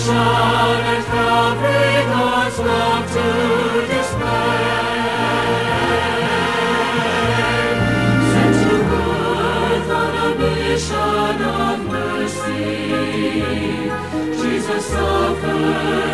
at Calvary, God's love to display. Sent to earth on a mission of mercy, Jesus suffered.